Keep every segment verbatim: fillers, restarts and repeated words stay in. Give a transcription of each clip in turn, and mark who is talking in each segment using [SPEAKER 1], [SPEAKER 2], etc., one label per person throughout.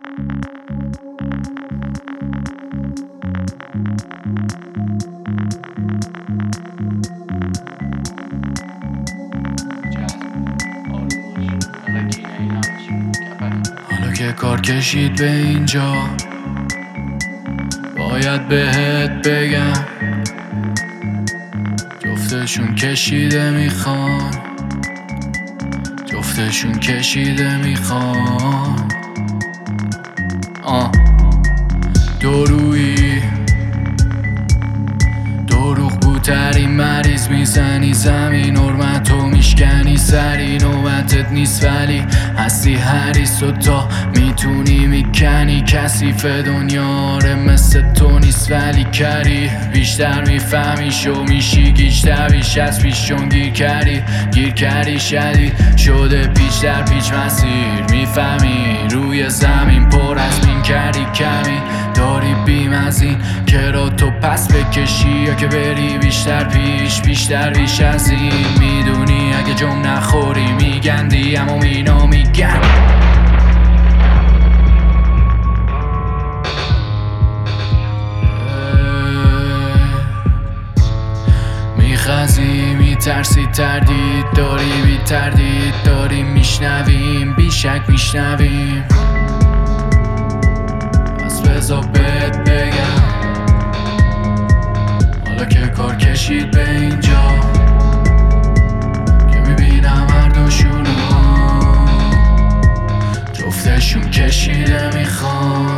[SPEAKER 1] حالا که کار کشید به اینجا باید بهت بگم جفتشون کشیده میخوان جفتشون کشیده میخوان آه دورویی دروغ بوترین مریض میزنی زمین حرمتو میشکنی سری نوبتت نیست ولی هستی حریص و تا میتونی میکنی کثیف دنیا آره مثل تو نیست ولی کری بیشتر میفهمی شو میشی گیجتر بیش از پیشون گیر کردی گیر کردی شدید شده پیچ در پیچ مسیر میفهمی روی زمین پر از مین کردی کمی داری بیم از این که را تو پس بکشی یا که بری بیشتر پیش بیشتر بیش از این میدونی اگه جم نخوری میگندی اما اینا میگن میخزی میترسی تردید داری بی تردید داری میشنویم بیشک میشنویم از بزا بهت بگم حالا که کار کشید به اینجا که میبینم هر دوشونو جفتشون کشیده میخوان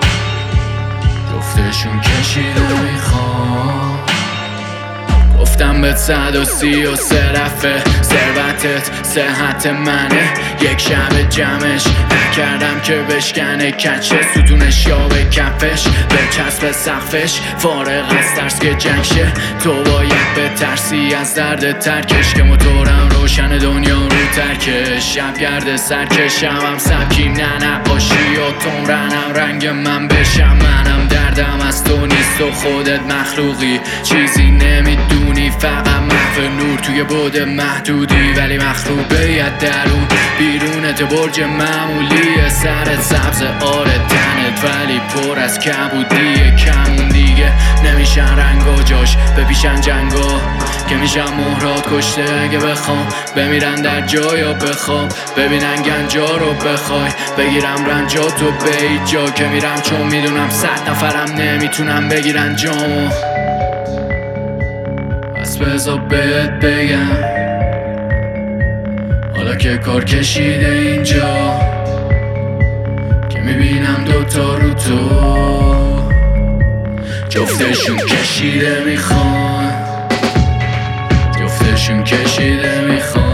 [SPEAKER 1] جفتشون کشیده میخوان گفتم بهت صد و سی و سه رفه ثروتت صحت منه یک شب جمعش نکردم که بشکنه کچه ستونش یا به کفش به چسب سقفش فارغ از ترس که جنگ شه تو باید بترسی از درد ترکش که موتورم روشن دنیا رو ترکش شب گرده سرکشم هم سبکیم نه نقاشی و تمرنم رنگ من بشم منم دردم از تو نیست و خودت مخلوقی چیزی نمیدونی فقط محو نور توی بود محدودی ولی مخروبیت درون بیرونت برج معمولی سرت سبز آره تنت ولی پر از کبودیه کمون دیگه نمیشن رنگ و جاش بپیشن جنگا که میشن مهرات کشته اگه بخوام بمیرن در جا یا بخوام ببینن گنجا رو بخوای بگیرم رنجاتو به ایجا که میرم چون میدونم صد نفرم نمیتونم بگیرن جامو بس بزا بهت بگم حالا که کار کشیده اینجا که میبینم دوتا رو تو جفتشون کشیده میخوان جفتشون کشیده میخوان